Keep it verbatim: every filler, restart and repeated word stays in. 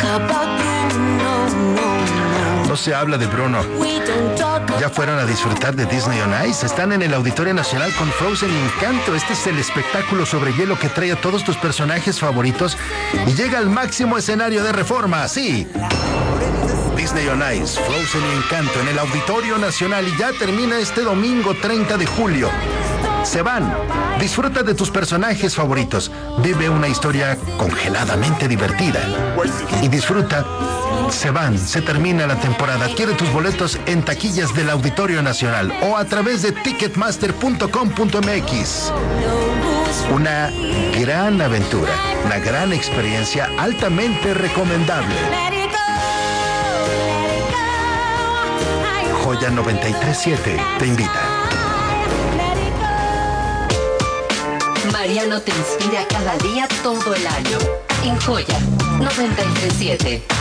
No se habla de Bruno. ¿Ya fueron a disfrutar de Disney on Ice? Están en el Auditorio Nacional con Frozen y Encanto. Este es el espectáculo sobre hielo que trae a todos tus personajes favoritos y llega al máximo escenario de Reforma. Sí, Disney on Ice, Frozen y Encanto en el Auditorio Nacional, y ya termina este domingo treinta de julio. Se van. Disfruta de tus personajes favoritos. Vive una historia congeladamente divertida. Y disfruta. Se van. Se termina la temporada. Adquiere tus boletos en taquillas del Auditorio Nacional o a través de ticketmaster punto com punto m x. Una gran aventura. Una gran experiencia altamente recomendable. Joya noventa y tres punto siete te invita. Mariano te inspira cada día todo el año. En Joya noventa y tres punto siete.